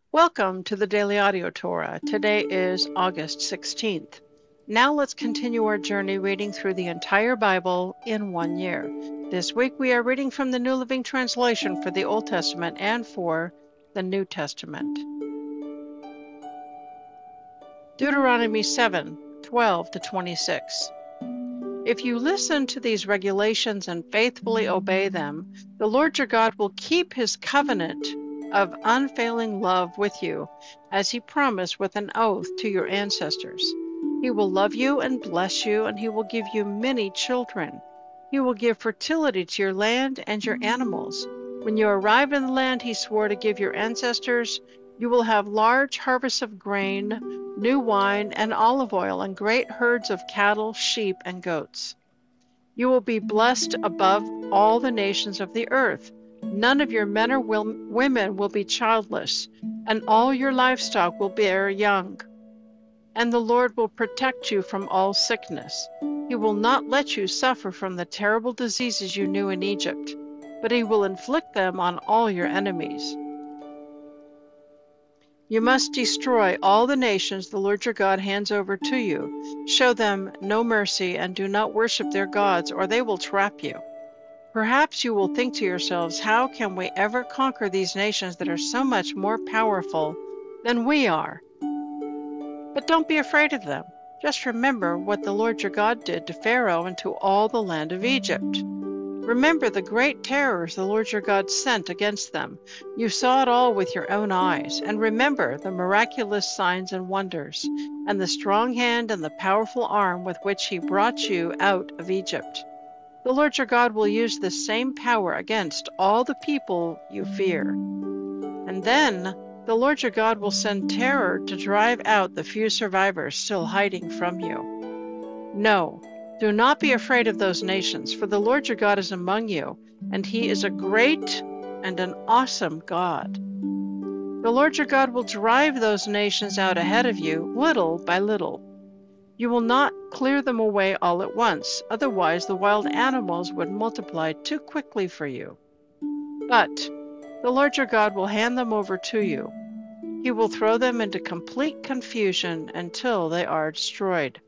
Welcome to the Daily Audio Torah. Today is August 16th. Now let's continue our journey reading through the entire Bible in 1 year. This week we are reading from the New Living Translation for the Old Testament and for the New Testament. Deuteronomy 7:12-26. If you listen to these regulations and faithfully obey them, the Lord your God will keep his covenant of unfailing love with you, as he promised with an oath to your ancestors. He will love you and bless you, and he will give you many children. He will give fertility to your land and your animals. When you arrive in the land he swore to give your ancestors, you will have large harvests of grain, new wine, and olive oil, and great herds of cattle, sheep, and goats. You will be blessed above all the nations of the earth. None of your men or women will be childless, and all your livestock will bear young. And the Lord will protect you from all sickness. He will not let you suffer from the terrible diseases you knew in Egypt, but he will inflict them on all your enemies. You must destroy all the nations the Lord your God hands over to you. Show them no mercy and do not worship their gods, or they will trap you. Perhaps you will think to yourselves, how can we ever conquer these nations that are so much more powerful than we are? But don't be afraid of them. Just remember what the Lord your God did to Pharaoh and to all the land of Egypt. Remember the great terrors the Lord your God sent against them. You saw it all with your own eyes. And remember the miraculous signs and wonders, and the strong hand and the powerful arm with which he brought you out of Egypt. The Lord your God will use this same power against all the people you fear. And then the Lord your God will send terror to drive out the few survivors still hiding from you. No, do not be afraid of those nations, for the Lord your God is among you, and he is a great and an awesome God. The Lord your God will drive those nations out ahead of you, little by little. You will not clear them away all at once, otherwise the wild animals would multiply too quickly for you. But the Lord your God will hand them over to you. He will throw them into complete confusion until they are destroyed.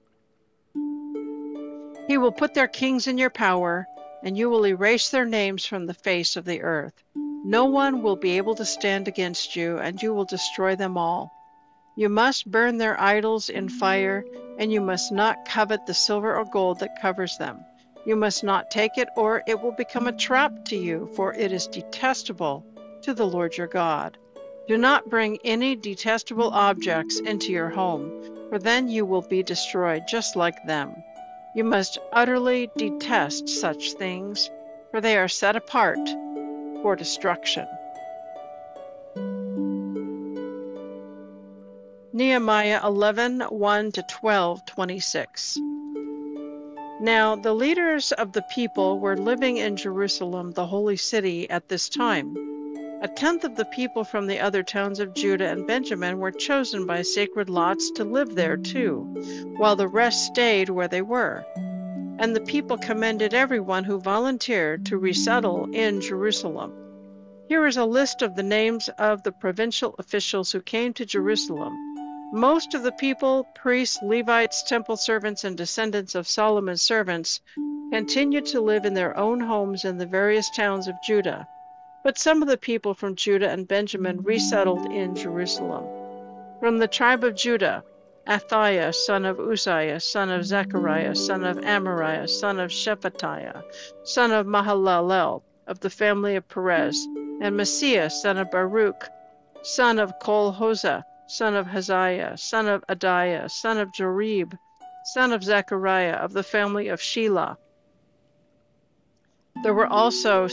He will put their kings in your power, and you will erase their names from the face of the earth. No one will be able to stand against you, and you will destroy them all. You must burn their idols in fire, and you must not covet the silver or gold that covers them. You must not take it, or it will become a trap to you, for it is detestable to the Lord your God. Do not bring any detestable objects into your home, for then you will be destroyed just like them. You must utterly detest such things, for they are set apart for destruction. Nehemiah 11:1-12:26. Now the leaders of the people were living in Jerusalem, the holy city, at this time. 1/10 of the people from the other towns of Judah and Benjamin were chosen by sacred lots to live there too, while the rest stayed where they were. And the people commended everyone who volunteered to resettle in Jerusalem. Here is a list of the names of the provincial officials who came to Jerusalem. Most of the people, priests, Levites, temple servants, and descendants of Solomon's servants, continued to live in their own homes in the various towns of Judah. But some of the people from Judah and Benjamin resettled in Jerusalem. From the tribe of Judah, Athaiah, son of Uzziah, son of Zechariah, son of Amariah, son of Shephatiah, son of Mahalalel, of the family of Perez, and Messiah, son of Baruch, son of Kol-Hozeh, son of Haziah, son of Adiah, son of Jorib, son of Zechariah, of the family of Shelah. There were also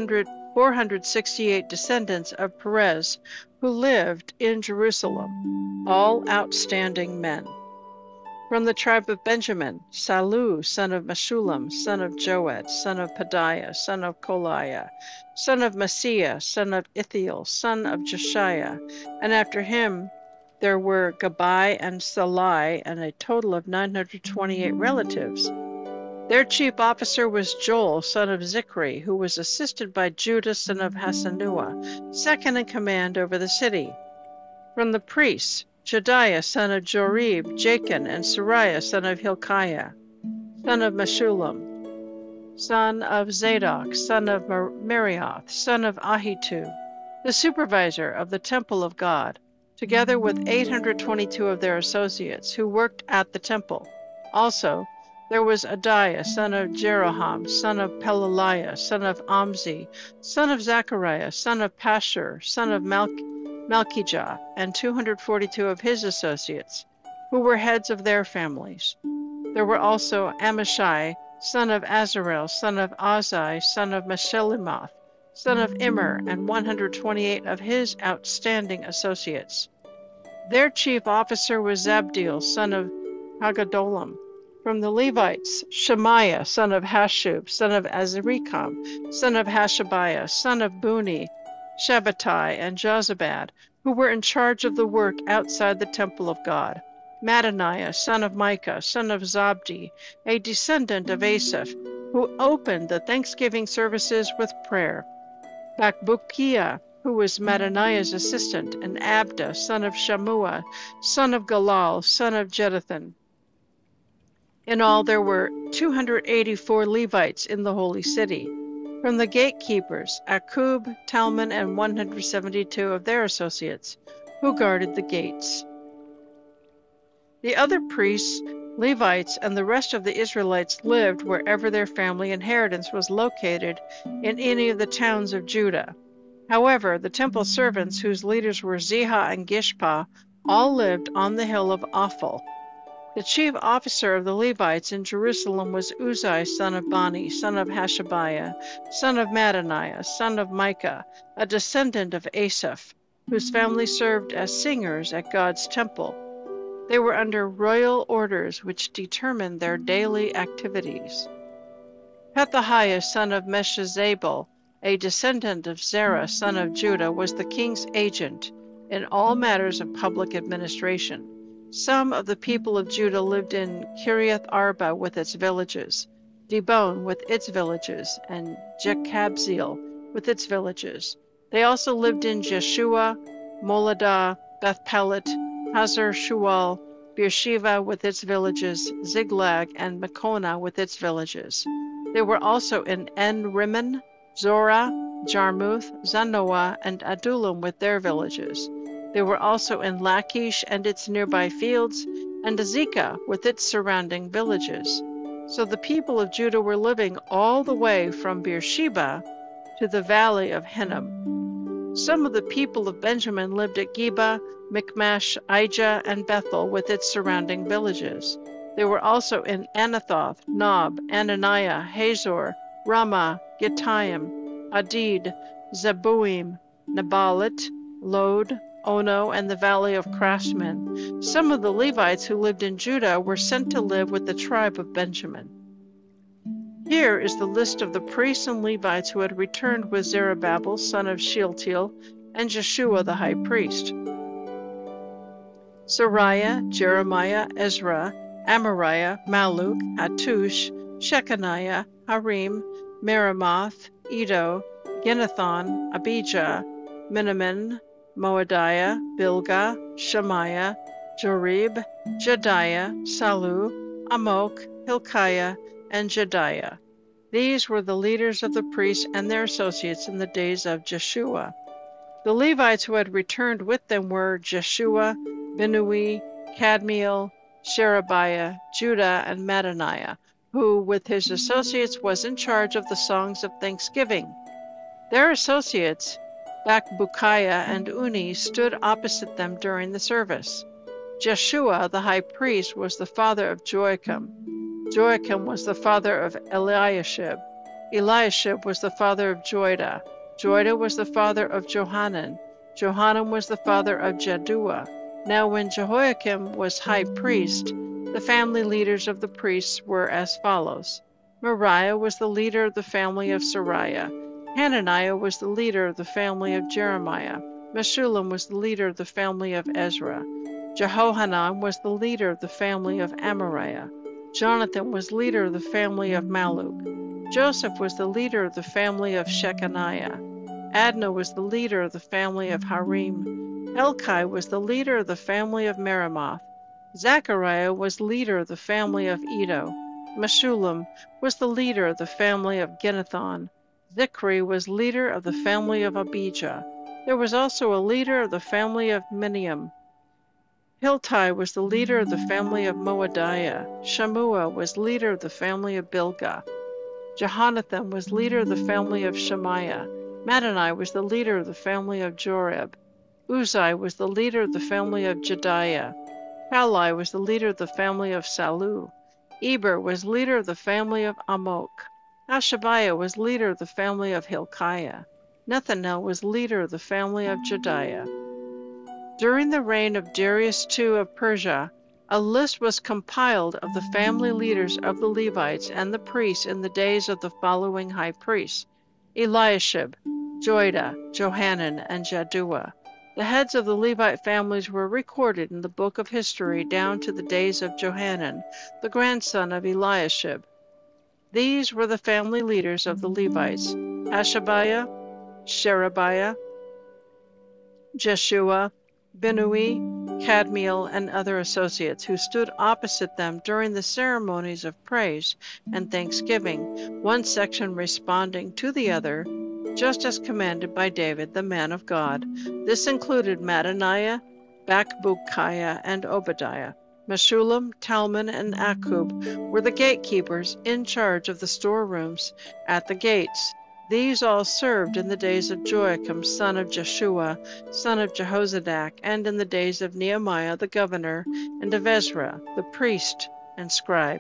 468 descendants of Perez who lived in Jerusalem, all outstanding men. From the tribe of Benjamin, Salu, son of Meshullam, son of Joed, son of Pedaiah, son of Koliah, son of Messiah, son of Ithiel, son of Josiah, and after him there were Gabai and Salai, and a total of 928 relatives. Their chief officer was Joel, son of Zichri, who was assisted by Judah, son of Hasenuah, second in command over the city. From the priests, Jedaiah son of Jorib, Jachin, and Sariah son of Hilkiah, son of Meshullam, son of Zadok, son of Merioth, son of Ahitub, the supervisor of the temple of God, together with 822 of their associates who worked at the temple. Also, there was Adiah, son of Jeroham, son of Pelaliah, son of Amzi, son of Zechariah, son of Pashur, son of Malchijah, and 242 of his associates, who were heads of their families. There were also Amashai, son of Azarel, son of Azai, son of Meshillemoth, son of Immer, and 128 of his outstanding associates. Their chief officer was Zabdiel, son of Haggadolam. From the Levites, Shemaiah, son of Hashub, son of Azrikam, son of Hashabiah, son of Buni, Shabbatai, and Jozabad, who were in charge of the work outside the temple of God. Mattaniah, son of Micah, son of Zabdi, a descendant of Asaph, who opened the thanksgiving services with prayer. Bakbukiah, who was Mattaniah's assistant, and Abda, son of Shammua, son of Galal, son of Jeduthun. In all there were 284 Levites in the holy city. From the gatekeepers, Akub, Talmon, and 172 of their associates, who guarded the gates. The other priests, Levites, and the rest of the Israelites lived wherever their family inheritance was located in any of the towns of Judah. However, the temple servants, whose leaders were Ziha and Gishpa, all lived on the hill of Ophel. The chief officer of the Levites in Jerusalem was Uzai, son of Bani, son of Hashabiah, son of Mattaniah, son of Micah, a descendant of Asaph, whose family served as singers at God's temple. They were under royal orders which determined their daily activities. Pethahiah, son of Meshezabel, a descendant of Zerah, son of Judah, was the king's agent in all matters of public administration. Some of the people of Judah lived in Kiriath Arba with its villages, Dibon with its villages, and Jekabzeel with its villages. They also lived in Jeshua, Moladah, Beth-Pelet, Hazar Shual, Beersheba with its villages, Ziklag, and Mekona with its villages. They were also in En-Rimmon, Zorah, Jarmuth, Zanoah, and Adullam with their villages. They were also in Lachish and its nearby fields, and Azekah with its surrounding villages. So the people of Judah were living all the way from Beersheba to the valley of Hinnom. Some of the people of Benjamin lived at Geba, Michmash, Aijah, and Bethel with its surrounding villages. They were also in Anathoth, Nob, Ananiah, Hazor, Ramah, Gittaim, Adid, Zeboim, Nabalit, Lod, Ono, and the valley of craftsmen. Some of the Levites who lived in Judah were sent to live with the tribe of Benjamin. Here is the list of the priests and Levites who had returned with Zerubbabel, son of Shealtiel, and Jeshua the high priest: Sariah, Jeremiah, Ezra, Amariah, Maluk, Hattush, Shechaniah, Harim, Meremoth, Iddo, Ginnethon, Abijah, Miniamin, Moadiah, Bilgah, Shemaiah, Jorib, Jedaiah, Salu, Amok, Hilkiah, and Jedaiah. These were the leaders of the priests and their associates in the days of Jeshua. The Levites who had returned with them were Jeshua, Binnui, Kadmiel, Sherebiah, Judah, and Mattaniah, who, with his associates, was in charge of the songs of thanksgiving. Their associates, Bakbukiah and Uni, stood opposite them during the service. Jeshua, the high priest, was the father of Joachim. Joachim was the father of Eliashib. Eliashib was the father of Joiada. Joiada was the father of Johanan. Johanan was the father of Jaddua. Now when Jehoiakim was high priest, the family leaders of the priests were as follows: Moriah was the leader of the family of Sariah. Hananiah was the leader of the family of Jeremiah. Meshullam was the leader of the family of Ezra. Jehohanan was the leader of the family of Amariah. Jonathan was leader of the family of Maluk. Joseph was the leader of the family of Shechaniah. Adnah was the leader of the family of Harim. Helkai was the leader of the family of Merimoth. Zechariah was leader of the family of Iddo. Meshullam was the leader of the family of Ginnethon. Zichri was leader of the family of Abijah. There was also a leader of the family of Miniam. Hiltai was the leader of the family of Moadiah. Shammua was leader of the family of Bilgah. Jehonathan was leader of the family of Shemaiah. Madani was the leader of the family of Joreb. Uzai was the leader of the family of Jediah. Palai was the leader of the family of Salu. Eber was leader of the family of Amok. Hashabiah was leader of the family of Hilkiah. Nethanel was leader of the family of Jediah. During the reign of Darius II of Persia, a list was compiled of the family leaders of the Levites and the priests in the days of the following high priests: Eliashib, Joiada, Johanan, and Jaddua. The heads of the Levite families were recorded in the book of history down to the days of Johanan, the grandson of Eliashib. These were the family leaders of the Levites: Hashabiah, Sherebiah, Jeshua, Binnui, Kadmiel, and other associates who stood opposite them during the ceremonies of praise and thanksgiving, one section responding to the other, just as commanded by David, the man of God. This included Mattaniah, Bakbukiah, and Obadiah. Meshullam, Talmon, and Akub were the gatekeepers in charge of the storerooms at the gates. These all served in the days of Joachim, son of Jeshua, son of Jehozadak, and in the days of Nehemiah the governor, and of Ezra, the priest and scribe.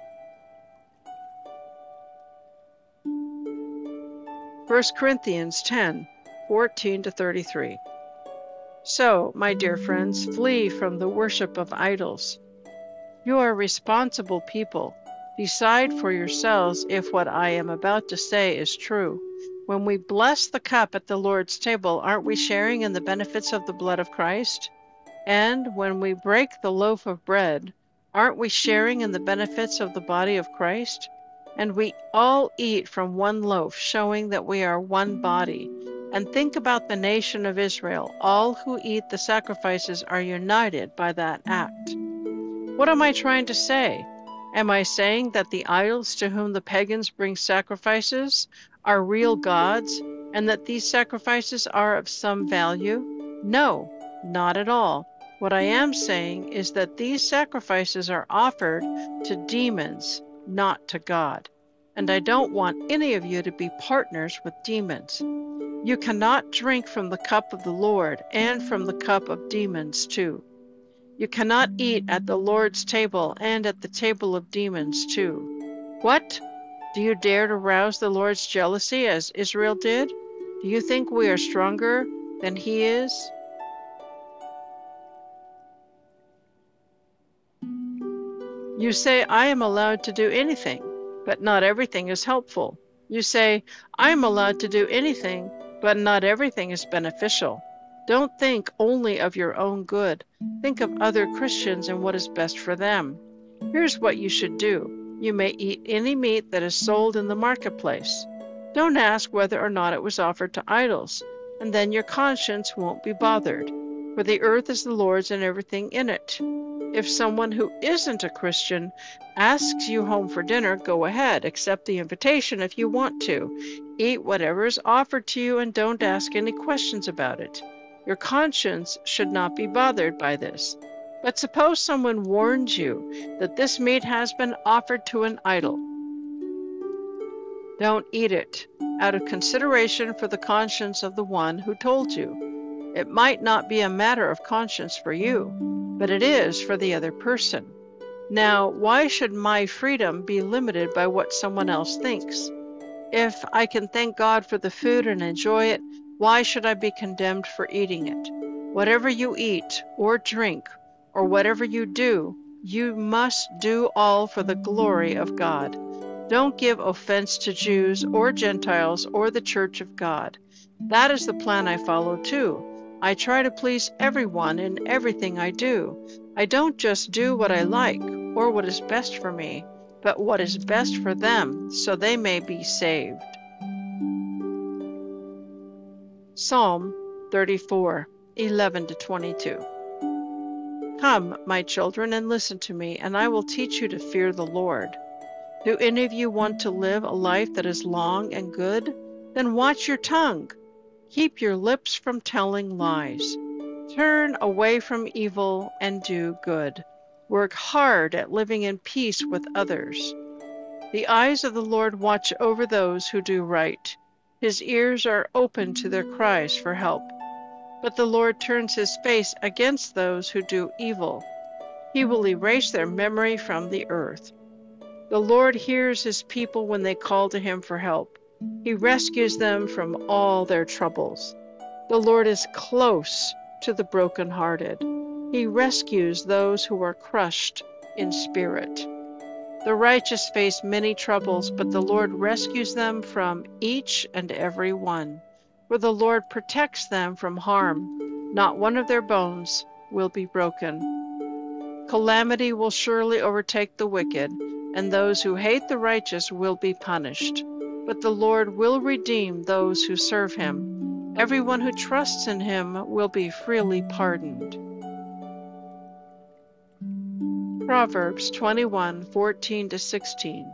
1 Corinthians 10, 14-33. So, my dear friends, flee from the worship of idols. You are responsible people. Decide for yourselves if what I am about to say is true. When we bless the cup at the Lord's table, aren't we sharing in the benefits of the blood of Christ? And when we break the loaf of bread, aren't we sharing in the benefits of the body of Christ? And we all eat from one loaf, showing that we are one body. And think about the nation of Israel. All who eat the sacrifices are united by that act. What am I trying to say? Am I saying that the idols to whom the pagans bring sacrifices are real gods, and that these sacrifices are of some value? No, not at all. What I am saying is that these sacrifices are offered to demons, not to God. And I don't want any of you to be partners with demons. You cannot drink from the cup of the Lord and from the cup of demons too. You cannot eat at the Lord's table and at the table of demons too. What? Do you dare to rouse the Lord's jealousy as Israel did? Do you think we are stronger than He is? You say, I am allowed to do anything, but not everything is helpful. You say, I am allowed to do anything, but not everything is beneficial. Don't think only of your own good. Think of other Christians and what is best for them. Here's what you should do. You may eat any meat that is sold in the marketplace. Don't ask whether or not it was offered to idols, and then your conscience won't be bothered, for the earth is the Lord's and everything in it. If someone who isn't a Christian asks you home for dinner, go ahead, accept the invitation if you want to. Eat whatever is offered to you and don't ask any questions about it. Your conscience should not be bothered by this. But suppose someone warns you that this meat has been offered to an idol. Don't eat it, out of consideration for the conscience of the one who told you. It might not be a matter of conscience for you, but it is for the other person. Now, why should my freedom be limited by what someone else thinks? If I can thank God for the food and enjoy it, why should I be condemned for eating it? Whatever you eat or drink, or whatever you do, you must do all for the glory of God. Don't give offense to Jews or Gentiles or the church of God. That is the plan I follow too. I try to please everyone in everything I do. I don't just do what I like or what is best for me, but what is best for them, so they may be saved. Psalm 34. 11-22. Come, my children, and listen to me, and I will teach you to fear the Lord. Do any of you want to live a life that is long and good? Then watch your tongue. Keep your lips from telling lies. Turn away from evil and do good. Work hard at living in peace with others. The eyes of the Lord watch over those who do right. His ears are open to their cries for help. But the Lord turns his face against those who do evil. He will erase their memory from the earth. The Lord hears his people when they call to him for help. He rescues them from all their troubles. The Lord is close to the brokenhearted. He rescues those who are crushed in spirit. The righteous face many troubles, but the Lord rescues them from each and every one. For the Lord protects them from harm. Not one of their bones will be broken. Calamity will surely overtake the wicked, and those who hate the righteous will be punished. But the Lord will redeem those who serve him. Everyone who trusts in him will be freely pardoned. Proverbs 21:14-16.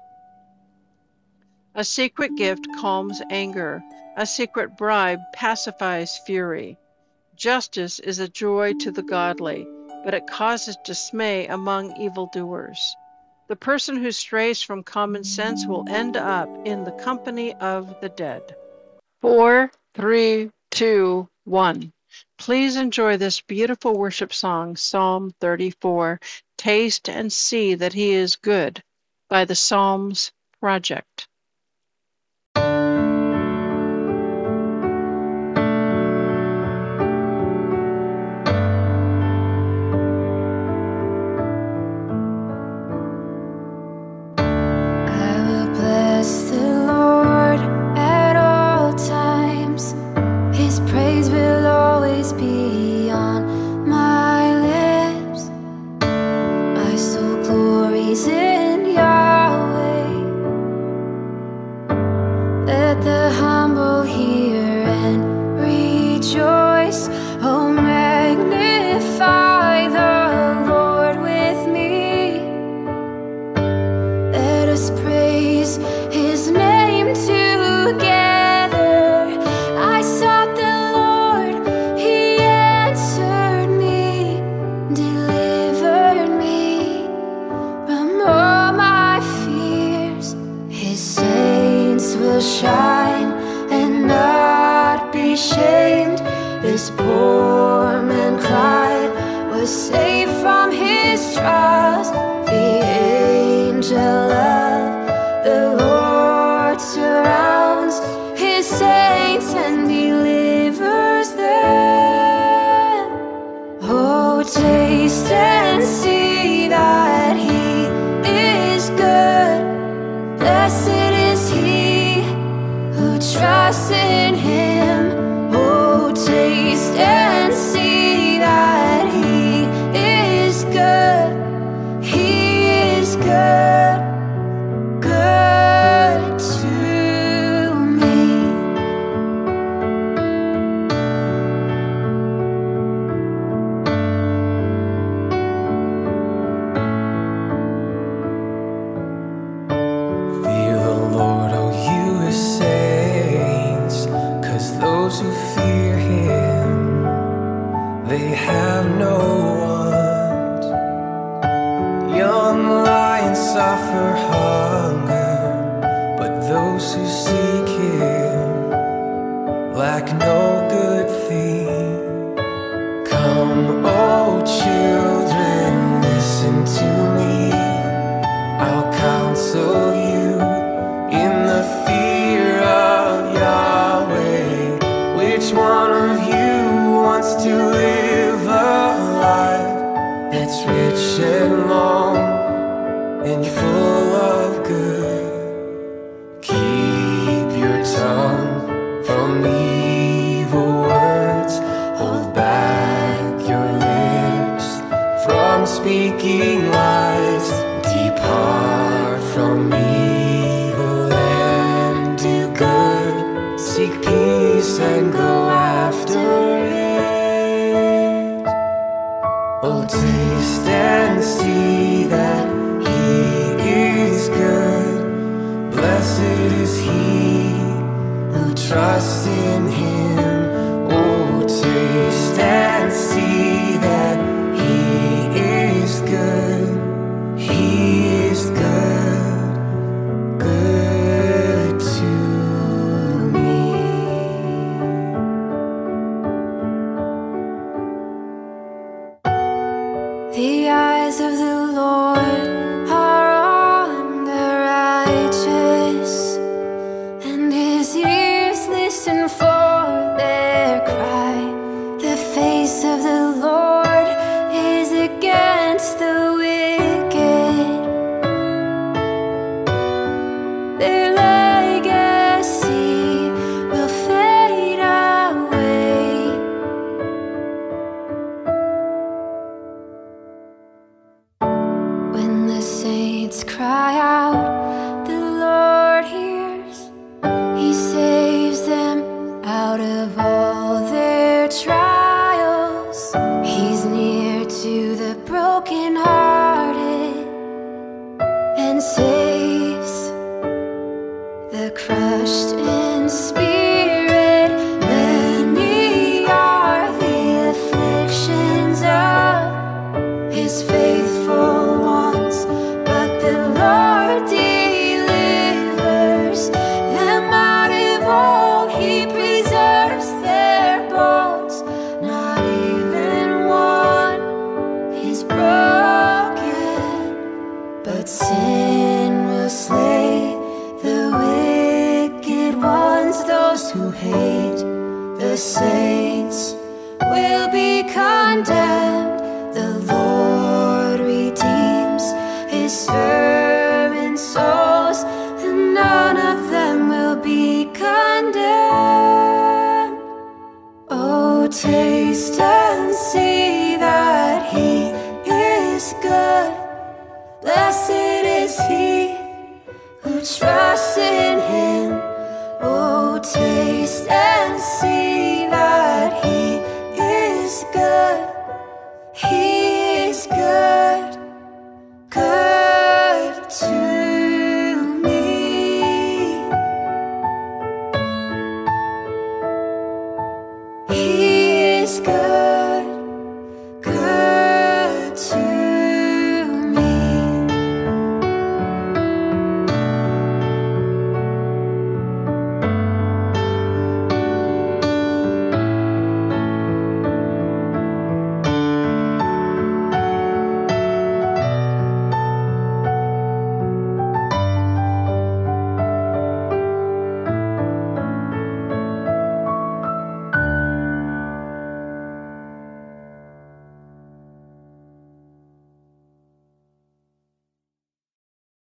A secret gift calms anger. A secret bribe pacifies fury. Justice is a joy to the godly, but it causes dismay among evildoers. The person who strays from common sense will end up in the company of the dead. 4, 3, 2, 1. Please enjoy this beautiful worship song, Psalm 34, Taste and See That He is Good, by the Psalms Project. Shine and not be shamed. This poor man cried, was saved from his trials. The angel of the Lord surrounds his saints and delivers them. Oh, taste and see that he is good. Blessed is he who trusts in him. Oh, taste and see that he is good. He is good, good to me. Fear the Lord, oh you his saints, 'cause those who fear him, they have no want. Young lions suffer hunger, but those who seek him lack no good thing. Come, oh children, listen to me. I'll counsel you in the fear of Yahweh. Which one of you wants to live a life that's rich and long and full of good? Keep your tongue from evil words. Hold back your lips from speaking lies. Depart from evil and do good. Seek peace and go after it. Oh, taste and see that He is good. Blessed is he who trusts in Him. Oh, taste and see that He is good. He is good, good to me. The eyes of the Lord are on the righteous, and His ears listen for their cry. The face of the Lord is against the wicked. Their legacy will fade away. When the saints cry out, the Lord hears. He saves them out of all their trials. He's near to the brokenhearted and saves the crushed in spirit. Many are the afflictions of His faithful ones, but the Lord delivers them out of all. He preserves their bones, not even one is broken. But sin will slay the wicked ones. Those who hate the saints will be condemned. The Lord redeems His servant souls, and none of them will be condemned. Oh, taste and see that He is good. Blessed is he who trusts in Him. Oh, taste and see that He is good.